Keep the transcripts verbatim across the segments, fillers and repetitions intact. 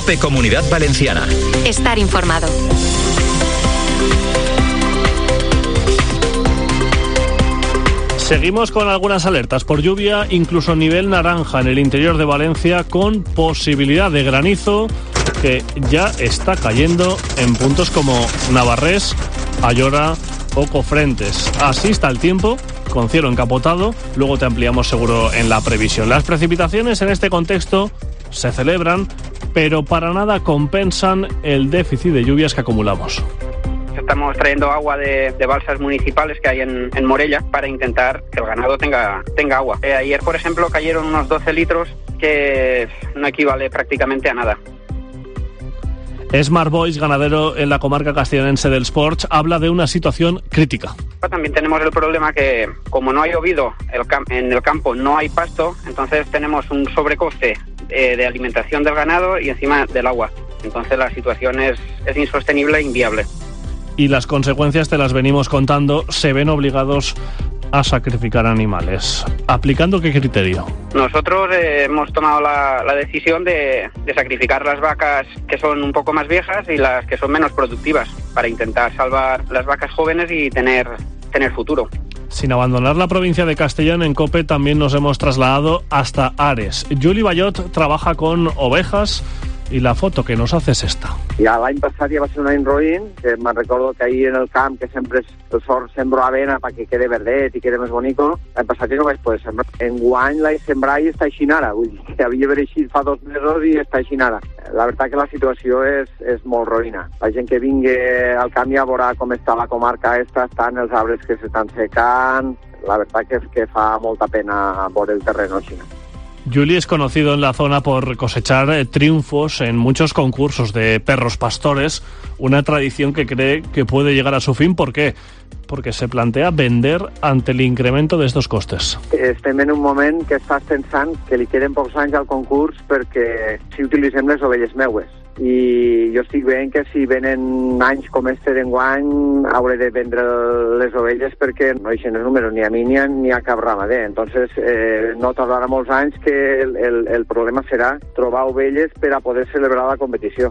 COPE Comunidad Valenciana. Estar informado. Seguimos con algunas alertas por lluvia, incluso nivel naranja en el interior de Valencia, con posibilidad de granizo que ya está cayendo en puntos como Navarrés, Ayora o Cofrentes. Así está el tiempo, con cielo encapotado. Luego te ampliamos seguro en la previsión. Las precipitaciones en este contexto se celebran, pero para nada compensan el déficit de lluvias que acumulamos. Estamos trayendo agua de, de balsas municipales que hay en, en Morella para intentar que el ganado tenga, tenga agua. Eh, ayer, por ejemplo, cayeron unos doce litros, que no equivale prácticamente a nada. Smart Boys, ganadero en la comarca castellonense del Sports, habla de una situación crítica. También tenemos el problema que, como no ha llovido el cam- en el campo, no hay pasto, entonces tenemos un sobrecoste de, de alimentación del ganado y encima del agua. Entonces la situación es, es insostenible e inviable. Y las consecuencias te las venimos contando, se ven obligados a sacrificar animales. ¿Aplicando qué criterio? Nosotros eh, hemos tomado la, la decisión de, de sacrificar las vacas que son un poco más viejas y las que son menos productivas, para intentar salvar las vacas jóvenes y tener, tener futuro. Sin abandonar la provincia de Castellón, en COPE también nos hemos trasladado hasta Ares. Juli Bayot trabaja con ovejas i la foto que nos hace és esta. Ja l'any passat ja va ser un any roïn, que me'n recordo que ahir en el camp, que sempre és, el sort sembro avena perquè quede verdet i quede més bonico, l'any passat ja no vaig poder sembrar. Enguany l'he sembrat i està així ara, vull dir que havia d'haver eixit fa dos mesos i està així ara. La veritat que la situació és, és molt roïna. La gent que vingui al camp ja veurà com està la comarca esta, estan els arbres que s'estan secant, la veritat que és que fa molta pena veure el terreno així. Juli es conocido en la zona por cosechar eh, triunfos en muchos concursos de perros pastores, una tradición que cree que puede llegar a su fin. ¿Por qué? Porque se plantea vender ante el incremento de estos costes. Estem en un moment que estàs pensant que li queden pocs anys al concurs perquè si utilitzem les ovelles meues. I jo estic veient que si venen anys com este d'enguany hauré de vendre les ovelles perquè no eixen els números ni a mi ni a, ni a cap ramader. Entonces eh, no tardarà molts anys que el, el, el problema serà trobar ovelles per a poder celebrar la competició.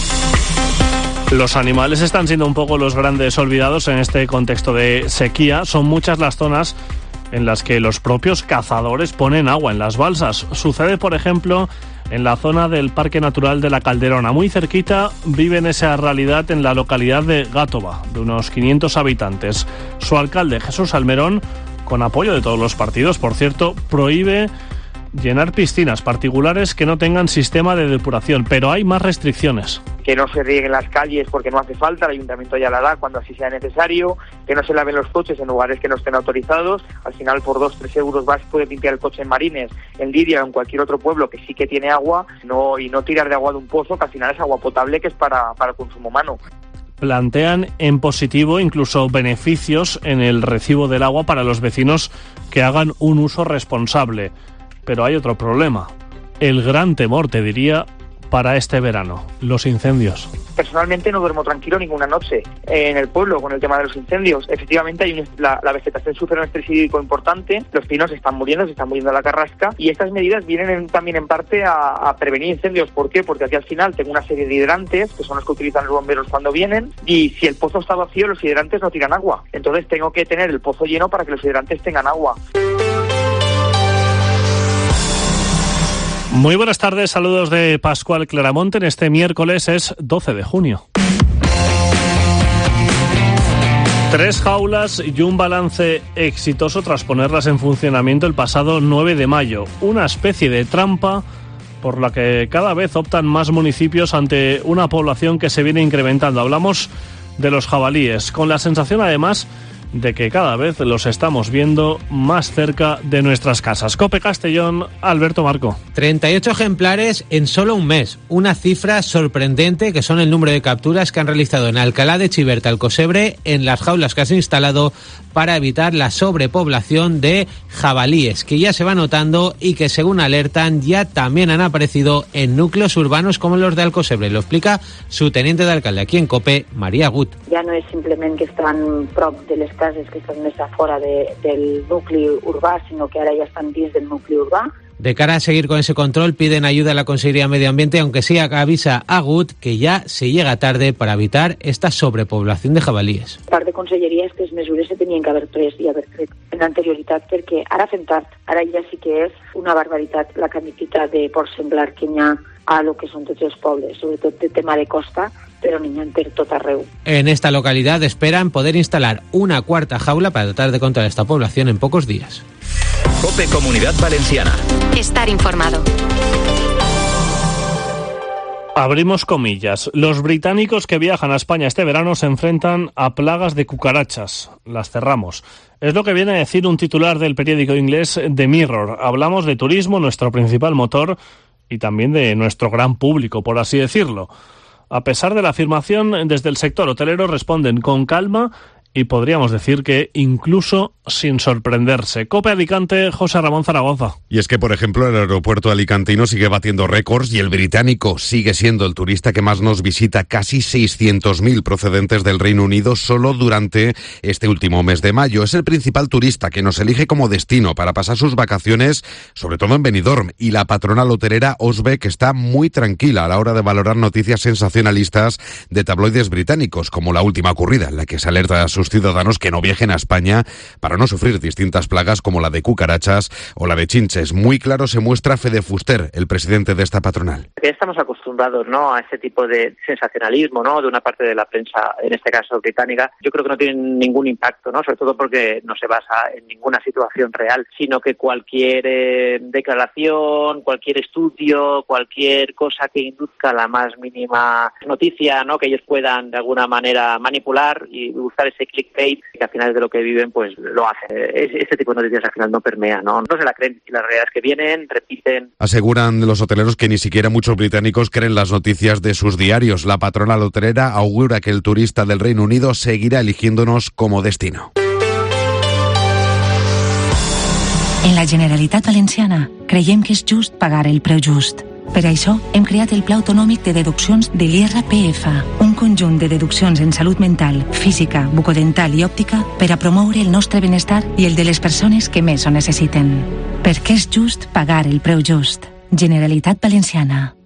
Los animales están siendo un poco los grandes olvidados en este contexto de sequía. Son muchas las zonas en las que los propios cazadores ponen agua en las balsas. Sucede, por ejemplo, en la zona del Parque Natural de la Calderona. Muy cerquita viven esa realidad en la localidad de Gátova, de unos quinientos habitantes. Su alcalde, Jesús Almerón, con apoyo de todos los partidos, por cierto, prohíbe llenar piscinas particulares que no tengan sistema de depuración, pero hay más restricciones. Que no se rieguen las calles porque no hace falta, el ayuntamiento ya la hará cuando así sea necesario, que no se laven los coches en lugares que no estén autorizados. Al final por dos tres euros vas, puedes limpiar el coche en Marines, en Liria o en cualquier otro pueblo que sí que tiene agua, no y no tirar de agua de un pozo que al final es agua potable que es para, para el consumo humano. Plantean en positivo incluso beneficios en el recibo del agua para los vecinos que hagan un uso responsable. Pero hay otro problema, el gran temor, te diría, para este verano, los incendios. Personalmente no duermo tranquilo ninguna noche en el pueblo con el tema de los incendios. Efectivamente, hay un, la, la vegetación sufre un estrés hídrico importante, los pinos se están muriendo, se están muriendo la carrasca y estas medidas vienen en, también en parte a, a prevenir incendios. ¿Por qué? Porque aquí al final tengo una serie de hidrantes, que son los que utilizan los bomberos cuando vienen, y si el pozo está vacío, los hidrantes no tiran agua. Entonces tengo que tener el pozo lleno para que los hidrantes tengan agua. Muy buenas tardes, saludos de Pascual Claramonte. En este miércoles es doce de junio. Tres jaulas y un balance exitoso tras ponerlas en funcionamiento el pasado nueve de mayo. Una especie de trampa por la que cada vez optan más municipios ante una población que se viene incrementando. Hablamos de los jabalíes, con la sensación además de que cada vez los estamos viendo más cerca de nuestras casas. COPE Castellón, Alberto Marco. treinta y ocho ejemplares en solo un mes. Una cifra sorprendente que son el número de capturas que han realizado en Alcalá de Chiverta, Alcosebre, en las jaulas que has instalado para evitar la sobrepoblación de jabalíes, que ya se va notando y que, según alertan, ya también han aparecido en núcleos urbanos como los de Alcosebre. Lo explica su teniente de alcalde aquí en COPE, María Gut. Ja no és simplement que estan prop de les cases que estan més a fora de, del nucli urbà, sinó que ara ja estan dins del nucli urbà. De cara a seguir con ese control, piden ayuda a la Consellería de Medio Ambiente, aunque sí avisa a Gut que ja se llega tarde para evitar esta sobrepoblación de jabalíes. Part de Conselleria aquestes mesures se tenien que haver pres i haver tret en anterioritat, perquè ara fem tard. Ara ja sí que és una barbaritat la quantitat de porc senglar que hi ha a lo que són tots els pobles, sobretot de tema de costa, pero n'hi ha per tot arreu. En esta localidad esperan poder instalar una cuarta jaula para tratar de controlar esta población en pocos días. COPE Comunidad Valenciana. Estar informado. Abrimos comillas. Los británicos que viajan a España este verano se enfrentan a plagas de cucarachas. Las cerramos. Es lo que viene a decir un titular del periódico inglés The Mirror. Hablamos de turismo, nuestro principal motor, y también de nuestro gran público, por así decirlo. A pesar de la afirmación, desde el sector hotelero responden con calma y podríamos decir que incluso sin sorprenderse. COPE Alicante, José Ramón Zaragoza. Y es que, por ejemplo, el aeropuerto alicantino sigue batiendo récords y el británico sigue siendo el turista que más nos visita, casi seiscientos mil procedentes del Reino Unido solo durante este último mes de mayo. Es el principal turista que nos elige como destino para pasar sus vacaciones, sobre todo en Benidorm, y la patronal hotelera Osbeck está muy tranquila a la hora de valorar noticias sensacionalistas de tabloides británicos, como la última ocurrida, en la que se alerta a sus ciudadanos que no viajen a España para no sufrir distintas plagas como la de cucarachas o la de chinches. Muy claro se muestra Fede Fuster, el presidente de esta patronal. Estamos acostumbrados, ¿no?, a ese tipo de sensacionalismo, ¿no?, de una parte de la prensa, en este caso británica. Yo creo que no tiene ningún impacto, ¿no?, sobre todo porque no se basa en ninguna situación real, sino que cualquier eh, declaración, cualquier estudio, cualquier cosa que induzca la más mínima noticia, ¿no?, que ellos puedan de alguna manera manipular y buscar ese clickbait, que al final es de lo que viven, pues lo hacen. Este tipo de noticias al final no permea, ¿no? No se la creen, y la realidad es que vienen, repiten. Aseguran los hoteleros que ni siquiera muchos británicos creen las noticias de sus diarios. La patronal hotelera augura que el turista del Reino Unido seguirá eligiéndonos como destino. En la Generalitat Valenciana creiem que és just pagar el preu just. Per això hem creat el Pla Autonòmic de Deduccions de l'I R P F, un conjunt de deduccions en salut mental, física, bucodental i òptica per a promoure el nostre benestar i el de les persones que més ho necessiten. Perquè és just pagar el preu just. Generalitat Valenciana.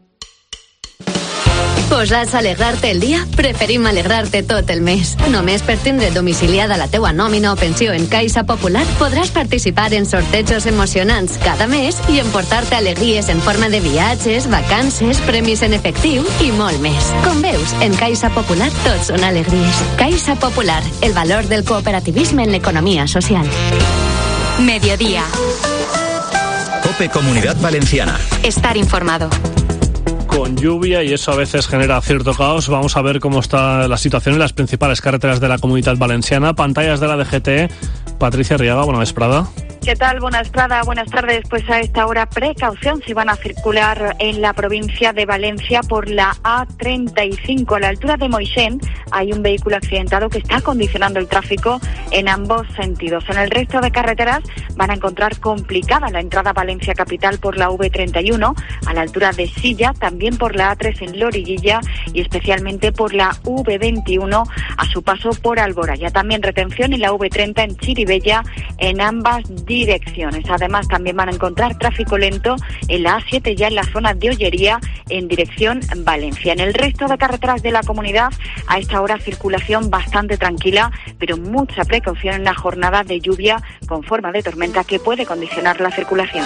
Posats a alegrar-te el dia? Preferim alegrar-te tot el mes. Només per tindre domiciliada la teua nòmina o pensió en Caixa Popular podràs participar en sortejos emocionants cada mes i emportar-te alegries en forma de viatges, vacances, premis en efectiu i molt més. Com veus, en Caixa Popular tots són alegries. Caixa Popular, el valor del cooperativisme en l'economia social. Mediodía. COPE Comunidad Valenciana. Estar informado. Con lluvia y eso a veces genera cierto caos. Vamos a ver cómo está la situación en las principales carreteras de la Comunidad Valenciana. Pantallas de la D G T. Patricia Riaga, buena vesprada. ¿Qué tal? Buenas tardes, buenas tardes. Pues a esta hora precaución si van a circular en la provincia de Valencia por la A treinta y cinco. A la altura de Moixent hay un vehículo accidentado que está condicionando el tráfico en ambos sentidos. En el resto de carreteras van a encontrar complicada la entrada a Valencia capital por la V treinta y uno, a la altura de Silla, también por la A tres en Loriguilla y especialmente por la V veintiuno a su paso por Alboraya. También retención en la V treinta en Chirivella en ambas direcciones. Además, también van a encontrar tráfico lento en la A siete ya en la zona de Ollería en dirección Valencia. En el resto de carreteras de la comunidad, a esta hora circulación bastante tranquila, pero mucha precaución en la jornada de lluvia con forma de tormenta que puede condicionar la circulación.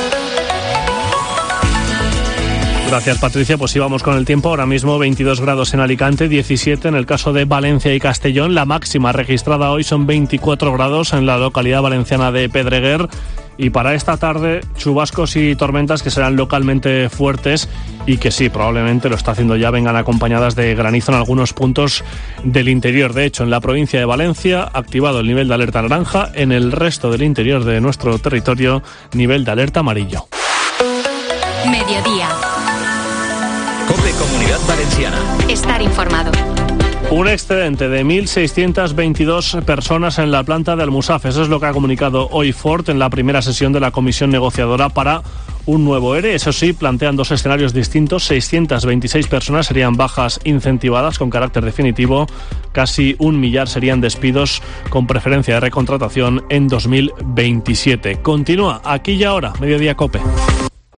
Gracias, Patricia. Pues íbamos con el tiempo. Ahora mismo veintidós grados en Alicante, diecisiete en el caso de Valencia y Castellón. La máxima registrada hoy son veinticuatro grados en la localidad valenciana de Pedreguer. Y para esta tarde, chubascos y tormentas que serán localmente fuertes y que sí, probablemente lo está haciendo ya, vengan acompañadas de granizo en algunos puntos del interior. De hecho, en la provincia de Valencia, activado el nivel de alerta naranja. En el resto del interior de nuestro territorio, nivel de alerta amarillo. Mediodía. COPE Comunidad Valenciana. Estar informado. Un excedente de mil seiscientas veintidós personas en la planta de Almusaf. Eso es lo que ha comunicado hoy Ford en la primera sesión de la comisión negociadora para un nuevo E R E. Eso sí, plantean dos escenarios distintos. seiscientas veintiséis personas serían bajas incentivadas con carácter definitivo. Casi un millar serían despidos con preferencia de recontratación en dos mil veintisiete. Continúa aquí y ahora, Mediodía COPE.